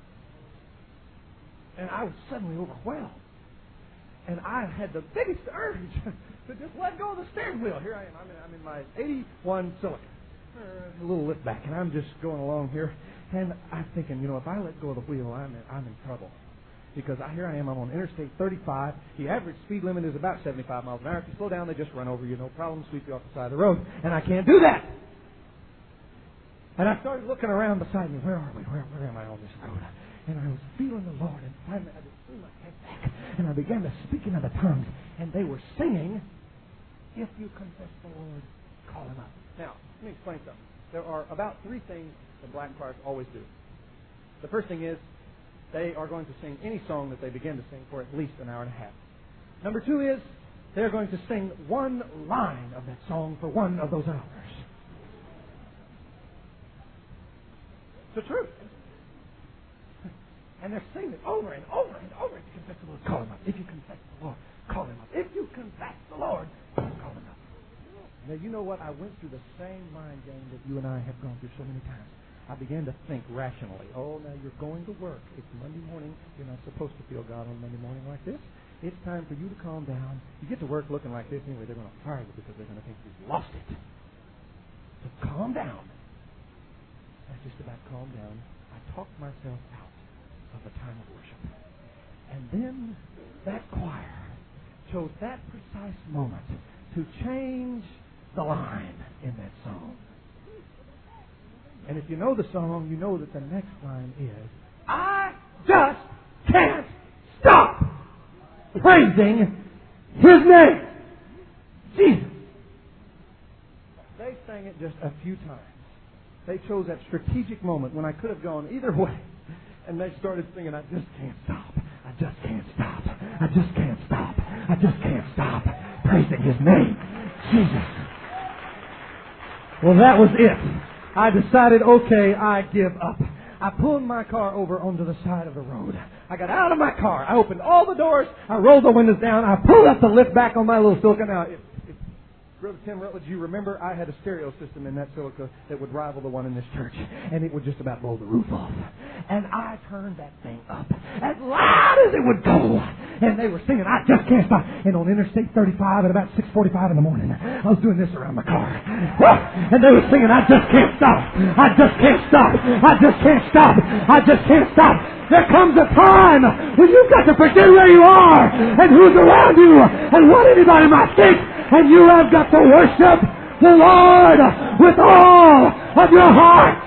And I was suddenly overwhelmed. And I had the biggest urge to just let go of the steering wheel. Here I am. I'm in, I'm in my eighty-one Celica. A little lift back. And I'm just going along here. And I'm thinking, you know, if I let go of the wheel, I'm in, I'm in trouble. Because I, here I am. I'm on Interstate thirty-five. The average speed limit is about seventy-five miles an hour. If you slow down, they just run over you. No problem. Sweep you off the side of the road. And I can't do that. And I started looking around beside me. Where are we? Where, where am I on this road? And I was feeling the Lord. And finally I just threw my head back. And I began to speak in other tongues. And they were singing, if you confess the Lord, call Him up. Now, let me explain something. There are about three things that Black choirs always do. The first thing is they are going to sing any song that they begin to sing for at least an hour and a half. Number two is they're going to sing one line of that song for one of those hours. It's the truth. And they're singing it over and over and over. If you confess the Lord, call Him up. If you confess the Lord, call Him up. If you confess the Lord, call Him up. Now, you know what? I went through the same mind game that you and I have gone through so many times. I began to think rationally. Oh, now you're going to work. It's Monday morning. You're not supposed to feel God on Monday morning like this. It's time for you to calm down. You get to work looking like this anyway. They're going to fire you because they're going to think you've lost it. So calm down. I just about calmed down. I talked myself out of a time of worship. And then that choir chose that precise moment to change the line in that song. And if you know the song, you know that the next line is, I just can't stop praising His name. Jesus. They sang it just a few times. They chose that strategic moment when I could have gone either way. And they started singing, I just can't stop. I just can't stop. I just can't stop. I just can't stop praising His name. Jesus. Well, that was it. I decided, okay, I give up. I pulled my car over onto the side of the road. I got out of my car. I opened all the doors. I rolled the windows down. I pulled up the lift back on my little Celica. Now, if, if Brother Tim Rutledge, you remember I had a stereo system in that Celica that would rival the one in this church. And it would just about blow the roof off. And I turned that thing up as loud as it would go. And they were singing, I just can't stop. And on Interstate thirty-five at about six forty-five in the morning, I was doing this around my car. And they were singing, I just can't stop. I just can't stop. I just can't stop. I just can't stop. There comes a time when you've got to forget where you are and who's around you and what anybody might think. And you have got to worship the Lord with all of your heart.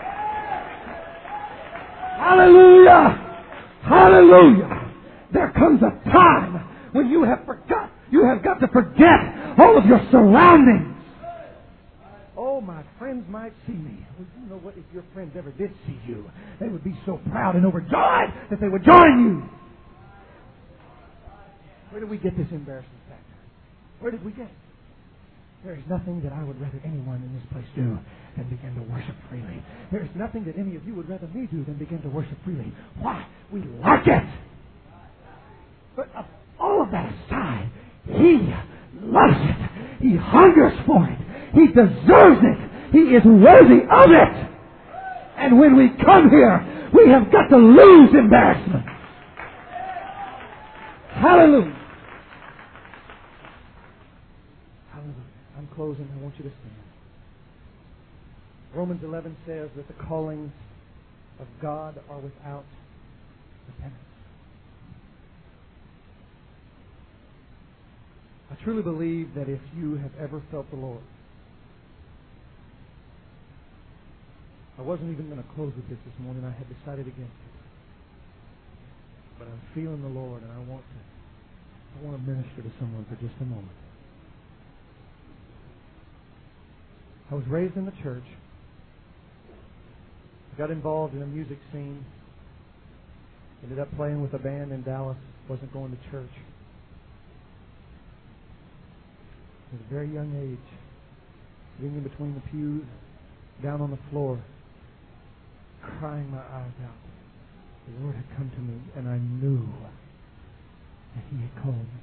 Hallelujah. Hallelujah. There comes a time when you have forgot, you have got to forget all of your surroundings. Oh, my friends might see me. Well, you know what? If your friends ever did see you, they would be so proud and overjoyed that they would join you. Where did we get this embarrassment factor? Where did we get it? There is nothing that I would rather anyone in this place do than begin to worship freely. There is nothing that any of you would rather me do than begin to worship freely. Why? We like it. But of all of that aside, He loves it. He hungers for it. He deserves it. He is worthy of it. And when we come here, we have got to lose embarrassment. Hallelujah. Hallelujah. I'm closing. I want you to stand. Romans eleven says that the callings of God are without repentance. I truly believe that if you have ever felt the Lord, I wasn't even going to close with this this morning. I had decided against it. But I'm feeling the Lord, and I want to, I want to minister to someone for just a moment. I was raised in the church. I got involved in a music scene. Ended up playing with a band in Dallas. Wasn't going to church. At a very young age, sitting in between the pews, down on the floor, crying my eyes out. The Lord had come to me, and I knew that He had called me.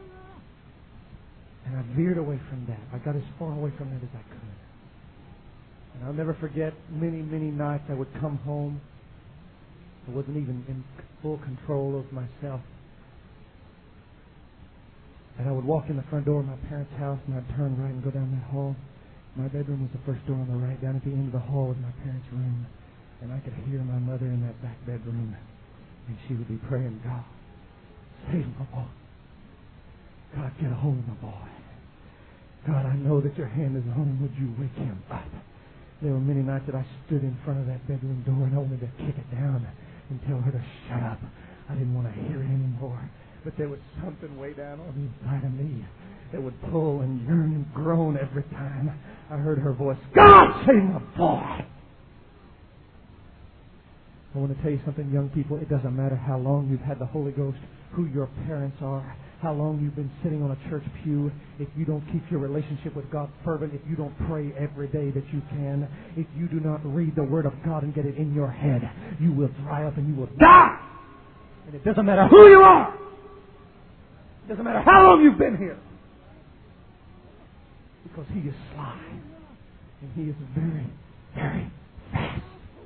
And I veered away from that. I got as far away from that as I could. And I'll never forget many, many nights I would come home. I wasn't even in full control of myself. And I would walk in the front door of my parents' house, and I'd turn right and go down that hall. My bedroom was the first door on the right. Down at the end of the hall was my parents' room. And I could hear my mother in that back bedroom. And she would be praying, God, save my boy. God, get a hold of my boy. God, I know that your hand is on him. Would you wake him up? There were many nights that I stood in front of that bedroom door and I wanted to kick it down and tell her to shut up. I didn't want to hear it anymore. But there was something way down on the inside of me that would pull and yearn and groan every time I heard her voice, God, save my boy. I want to tell you something, young people. It doesn't matter how long you've had the Holy Ghost, who your parents are, how long you've been sitting on a church pew. If you don't keep your relationship with God fervent, if you don't pray every day that you can, if you do not read the Word of God and get it in your head, you will dry up and you will die. And it doesn't matter who you are. It doesn't matter how long you've been here. Because He is sly. And He is very, very fast.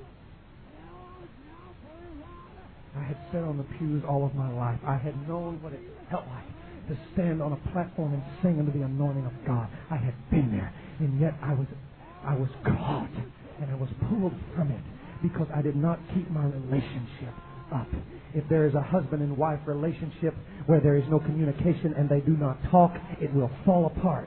I had sat on the pews all of my life. I had known what it felt like to stand on a platform and sing under the anointing of God. I had been there. And yet I was I was caught and I was pulled from it because I did not keep my relationship up. If there is a husband and wife relationship where there is no communication and they do not talk, it will fall apart.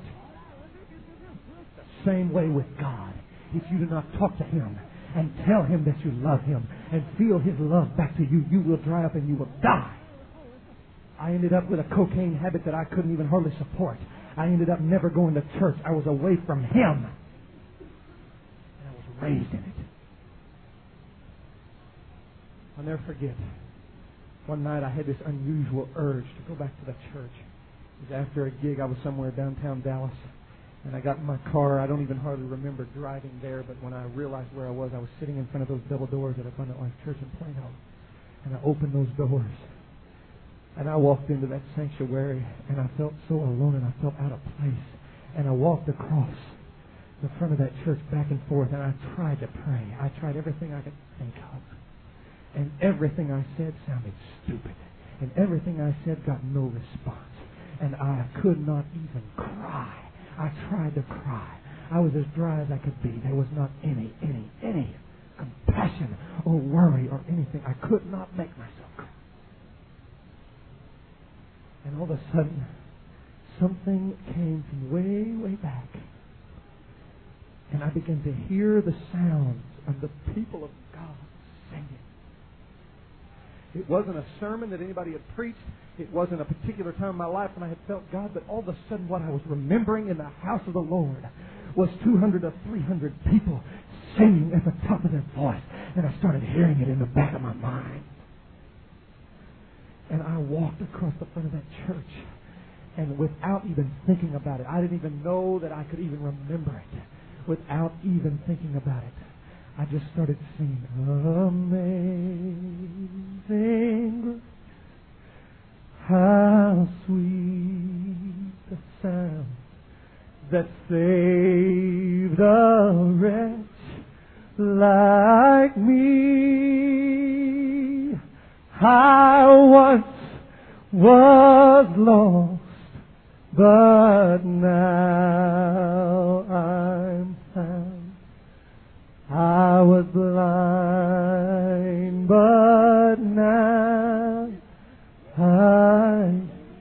Same way with God. If you do not talk to Him and tell Him that you love Him and feel His love back to you, you will dry up and you will die. I ended up with a cocaine habit that I couldn't even hardly support. I ended up never going to church. I was away from Him. And I was raised in it. I'll never forget. One night I had this unusual urge to go back to the church. It was after a gig. I was somewhere downtown Dallas. And I got in my car. I don't even hardly remember driving there, but when I realized where I was, I was sitting in front of those double doors at Abundant Life Church in Plano. And I opened those doors. And I walked into that sanctuary, and I felt so alone, and I felt out of place. And I walked across the front of that church back and forth, and I tried to pray. I tried everything I could think of. And everything I said sounded stupid. And everything I said got no response. And I could not even cry. I tried to cry. I was as dry as I could be. There was not any, any, any compassion or worry or anything. I could not make myself cry. And all of a sudden, something came from way, way back. And I began to hear the sounds of the people of God singing. It wasn't a sermon that anybody had preached. It wasn't a particular time in my life when I had felt God. But all of a sudden what I was remembering in the house of the Lord was two hundred or three hundred people singing at the top of their voice. And I started hearing it in the back of my mind. And I walked across the front of that church. And without even thinking about it, I didn't even know that I could even remember it. Without even thinking about it, I just started singing, Amazing Grace, how sweet the sound that saved a wretch like me. I once was lost, but now I'm found. I was blind, but now I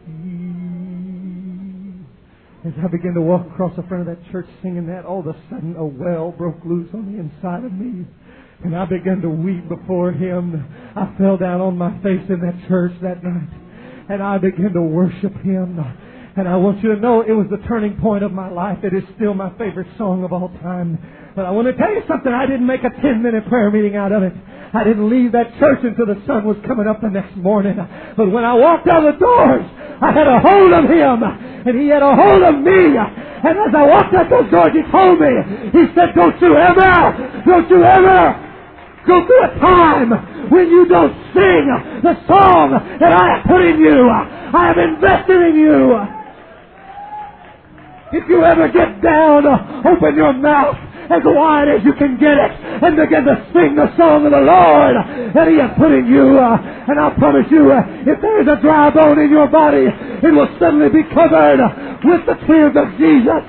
see. As I began to walk across the front of that church singing that, all of a sudden a well broke loose on the inside of me. And I began to weep before Him. I fell down on my face in that church that night. And I began to worship Him. And I want you to know it was the turning point of my life. It is still my favorite song of all time. But I want to tell you something. I didn't make a ten-minute prayer meeting out of it. I didn't leave that church until the sun was coming up the next morning. But when I walked out the doors, I had a hold of Him. And He had a hold of me. And as I walked out those doors, He told me, He said, don't you ever, don't you ever go through a time when you don't sing the song that I have put in you. I have invested in you. If you ever get down, open your mouth as wide as you can get it and begin to sing the song of the Lord that He has put in you. And I promise you, if there is a dry bone in your body, it will suddenly be covered with the tears of Jesus.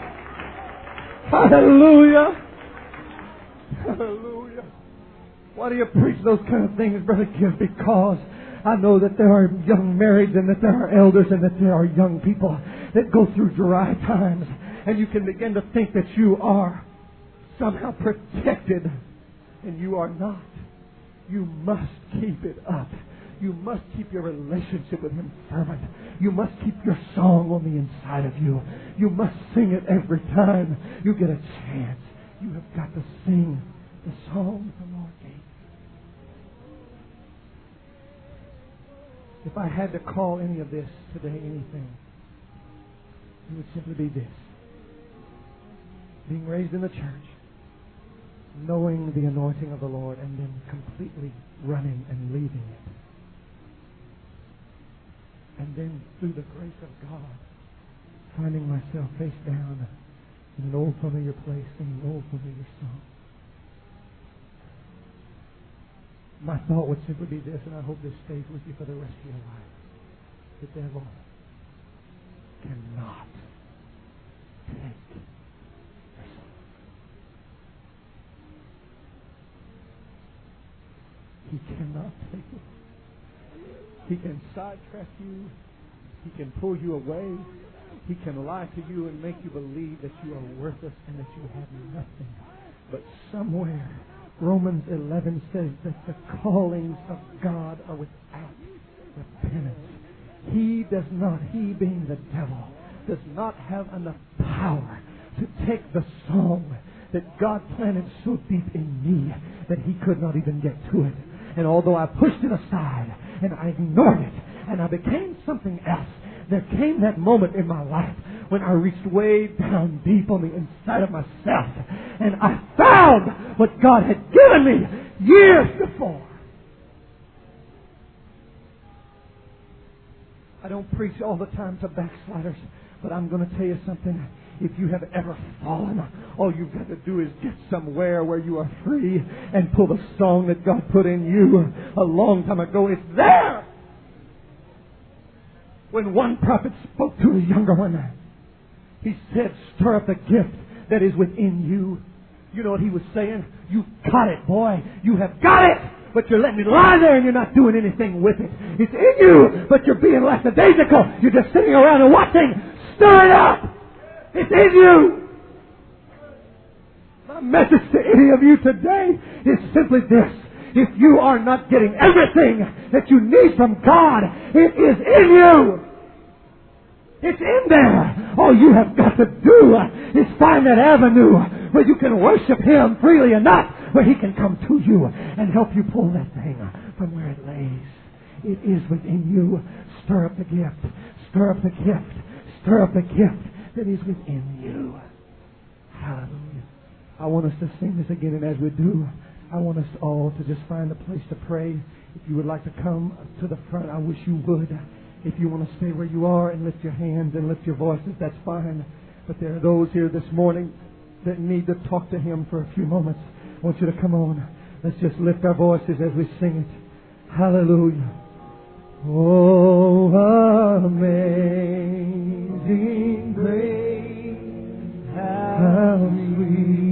Hallelujah. Hallelujah. Why do you preach those kind of things, Brother Kim? Because I know that there are young marrieds and that there are elders and that there are young people that go through dry times. And you can begin to think that you are somehow protected. And you are not. You must keep it up. You must keep your relationship with Him fervent. You must keep your song on the inside of you. You must sing it every time you get a chance. You have got to sing the song the Lord gave you. If I had to call any of this today anything, it would simply be this. Being raised in the church, knowing the anointing of the Lord, and then completely running and leaving it. And then through the grace of God, finding myself face down in an old familiar place, singing an old familiar song. My thought would simply be this, and I hope this stays with you for the rest of your life. The devil cannot take your soul. He cannot take it. He can sidetrack you. He can pull you away. He can lie to you and make you believe that you are worthless and that you have nothing. But somewhere, Romans eleven says that the callings of God are without repentance. He does not, he being the devil, does not have enough power to take the song that God planted so deep in me that He could not even get to it. And although I pushed it aside and I ignored it and I became something else, there came that moment in my life when I reached way down deep on the inside of myself and I found what God had given me years before. I don't preach all the time to backsliders, but I'm going to tell you something. If you have ever fallen, all you've got to do is get somewhere where you are free and pull the song that God put in you a long time ago. It's there. When one prophet spoke to a younger one, he said, stir up the gift that is within you. You know what he was saying? You've got it, boy. You have got it. But you're letting it lie there and you're not doing anything with it. It's in you, but you're being lackadaisical. You're just sitting around and watching. Stir it up. It's in you. My message to any of you today is simply this. If you are not getting everything that you need from God, it is in you. It's in there. All you have got to do is find that avenue where you can worship Him freely enough, where He can come to you and help you pull that thing from where it lays. It is within you. Stir up the gift. Stir up the gift. Stir up the gift that is within you. Hallelujah. I want us to sing this again, and as we do, I want us all to just find a place to pray. If you would like to come to the front, I wish you would. If you want to stay where you are and lift your hands and lift your voices, that's fine. But there are those here this morning that need to talk to Him for a few moments. I want you to come on. Let's just lift our voices as we sing it. Hallelujah. Oh, amazing grace, how sweet